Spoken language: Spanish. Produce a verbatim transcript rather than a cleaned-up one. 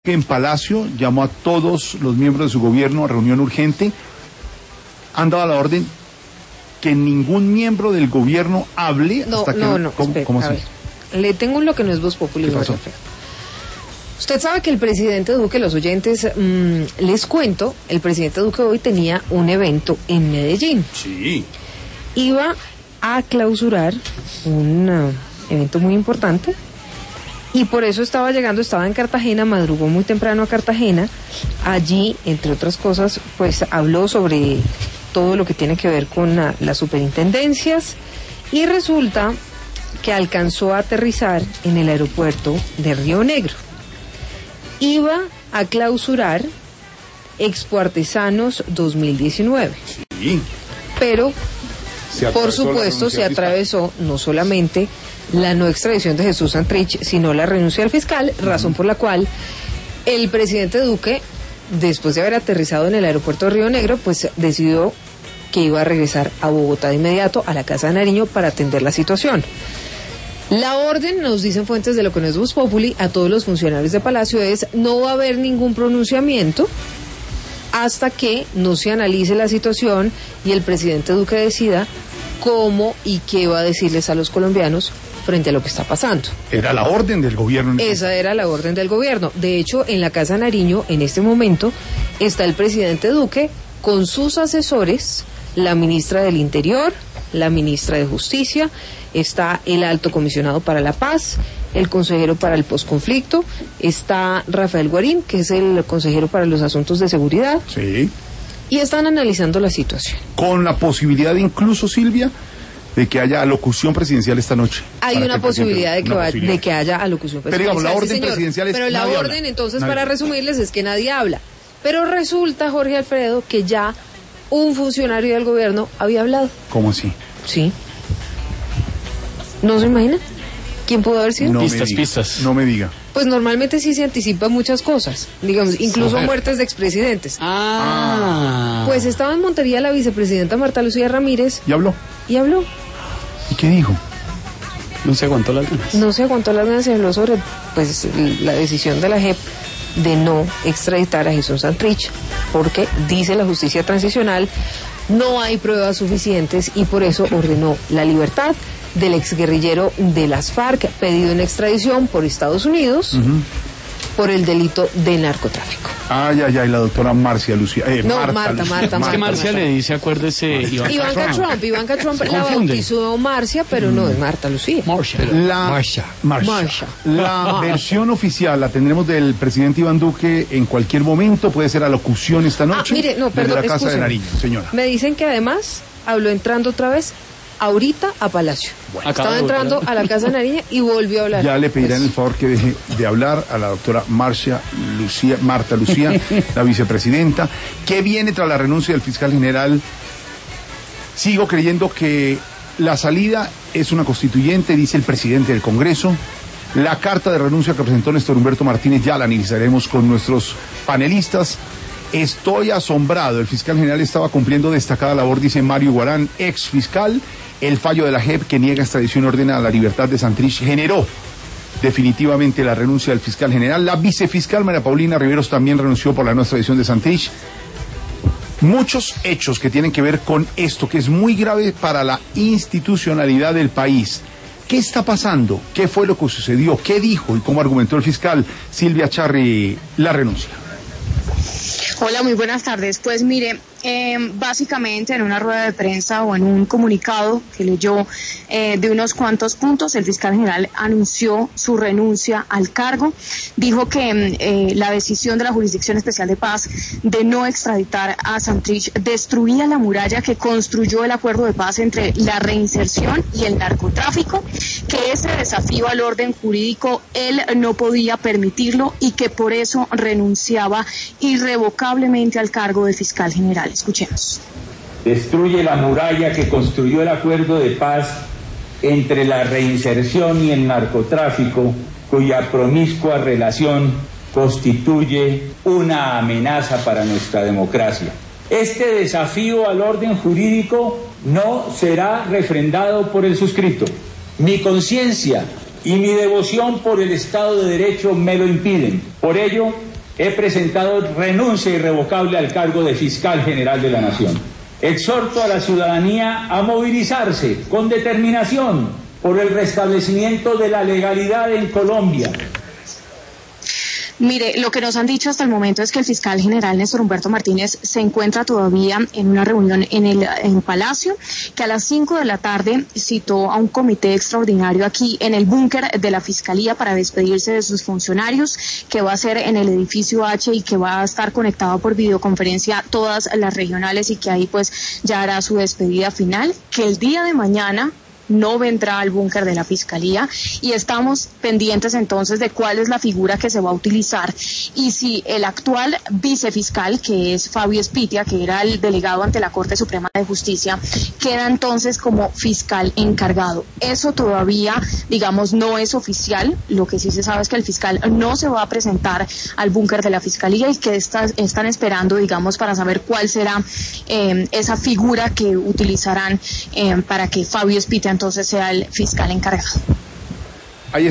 En Palacio llamó a todos los miembros de su gobierno a reunión urgente. Han dado la orden que ningún miembro del gobierno hable no, hasta que... No, no, ¿Cómo, espera, ¿cómo a así? ver, le tengo lo que no es Voz Populi. Usted sabe que el presidente Duque, los oyentes, mmm, les cuento, el presidente Duque hoy tenía un evento en Medellín. Sí. Iba a clausurar un uh, evento muy importante y por eso estaba llegando, estaba en Cartagena, madrugó muy temprano a Cartagena. Allí, entre otras cosas, pues habló sobre todo lo que tiene que ver con uh, las superintendencias y resulta que alcanzó a aterrizar en el aeropuerto de Río Negro. Iba a clausurar Expo Artesanos dos mil diecinueve. Sí. Pero, por supuesto, se atravesó no solamente la no extradición de Jesús Santrich, sino la renuncia al fiscal, uh-huh. razón por la cual el presidente Duque, después de haber aterrizado en el aeropuerto de Río Negro, pues decidió que iba a regresar a Bogotá de inmediato, a la Casa de Nariño, para atender la situación. La orden, nos dicen fuentes de lo que no es Voz Populi, a todos los funcionarios de Palacio es: no va a haber ningún pronunciamiento hasta que no se analice la situación y el presidente Duque decida cómo y qué va a decirles a los colombianos frente a lo que está pasando. Era la orden del gobierno. Esa era la orden del gobierno. De hecho, en la Casa Nariño, en este momento, está el presidente Duque con sus asesores, la ministra del Interior, la ministra de Justicia, está el alto comisionado para la paz, el consejero para el posconflicto, está Rafael Guarín, que es el consejero para los asuntos de seguridad. Sí. Y están analizando la situación. Con la posibilidad incluso, Silvia, de que haya alocución presidencial esta noche. Hay una posibilidad de que, va, posibilidad de que haya alocución presidencial. Pero digamos, la orden sí, presidencial es... Pero la orden, habla. entonces, nadie. Para resumirles, es que nadie habla. Pero resulta, Jorge Alfredo, que ya un funcionario del gobierno había hablado. ¿Cómo así? Sí. ¿No se imagina? ¿Quién pudo haber sido? No pistas, pistas. No me diga. Pues normalmente sí se anticipan muchas cosas, digamos, incluso Mujer. muertes de expresidentes. Ah. Pues estaba en Montería la vicepresidenta Marta Lucía Ramírez. ¿Y habló? Y habló. ¿Y qué dijo? No se aguantó las ganas. No se aguantó las ganas y habló sobre pues la decisión de la J E P de no extraditar a Jesús Santrich, porque dice la justicia transicional no hay pruebas suficientes y por eso ordenó la libertad del exguerrillero de las FARC, pedido en extradición por Estados Unidos, uh-huh. por el delito de narcotráfico. Ay, ay, ay, la doctora Marcia Lucía. Eh, no, Marta, Marta, Marta, Marta. Es que Marcia Marta. le dice, acuérdese, Ivanka, Ivanka Trump. Trump. Ivanka Trump la bautizó Marcia, pero mm. no es Marta Lucía. Marcia. La, Marcia. Marcia. Marcia. La Marcia. versión oficial la tendremos del presidente Iván Duque en cualquier momento. Puede ser alocución esta noche. Ah, mire, no, perdón, desde la Casa excúseme. de Nariño, señora. Me dicen que además habló entrando otra vez ahorita a Palacio. Bueno, estaba entrando a la Casa de Nariño y volvió a hablar. Ya le pedirán pues... el favor que deje de hablar a la doctora Marcia Lucía, Marta Lucía, la vicepresidenta. ¿Qué viene tras la renuncia del fiscal general? Sigo creyendo que la salida es una constituyente, dice el presidente del Congreso. La carta de renuncia que presentó Néstor Humberto Martínez ya la analizaremos con nuestros panelistas. Estoy asombrado, el fiscal general estaba cumpliendo destacada labor, dice Mario Guarán, ex fiscal. El fallo de la J E P que niega extradición y ordena la libertad de Santrich generó definitivamente la renuncia del fiscal general. La vicefiscal María Paulina Riveros también renunció por la no extradición de Santrich. Muchos hechos que tienen que ver con esto, que es muy grave para la institucionalidad del país. ¿Qué está pasando? ¿Qué fue lo que sucedió? ¿Qué dijo y cómo argumentó el fiscal Silvia Charri la renuncia? Hola, muy buenas tardes. Pues mire, eh, básicamente en una rueda de prensa o en un comunicado que leyó eh, de unos cuantos puntos, el fiscal general anunció su renuncia al cargo. Dijo que eh, la decisión de la Jurisdicción Especial de Paz de no extraditar a Santrich destruía la muralla que construyó el acuerdo de paz entre la reinserción y el narcotráfico, que ese desafío al orden jurídico él no podía permitirlo y que por eso renunciaba irrevocablemente al cargo de fiscal general. Escuchemos. Destruye la muralla que construyó el acuerdo de paz entre la reinserción y el narcotráfico, cuya promiscua relación constituye una amenaza para nuestra democracia. Este desafío al orden jurídico no será refrendado por el suscrito. Mi conciencia y mi devoción por el Estado de Derecho me lo impiden. Por ello, he presentado renuncia irrevocable al cargo de fiscal general de la Nación. Exhorto a la ciudadanía a movilizarse con determinación por el restablecimiento de la legalidad en Colombia. Mire, lo que nos han dicho hasta el momento es que el fiscal general Néstor Humberto Martínez se encuentra todavía en una reunión en el en Palacio, que a las cinco de la tarde citó a un comité extraordinario aquí en el búnker de la Fiscalía para despedirse de sus funcionarios, que va a ser en el edificio H y que va a estar conectado por videoconferencia todas las regionales y que ahí pues ya hará su despedida final, que el día de mañana no vendrá al búnker de la Fiscalía y estamos pendientes entonces de cuál es la figura que se va a utilizar y si el actual vicefiscal, que es Fabio Espitia, que era el delegado ante la Corte Suprema de Justicia, queda entonces como fiscal encargado. Eso todavía, digamos, no es oficial. Lo que sí se sabe es que el fiscal no se va a presentar al búnker de la Fiscalía y que está, están esperando, digamos, para saber cuál será eh, esa figura que utilizarán eh, para que Fabio Espitia entonces sea el fiscal encargado.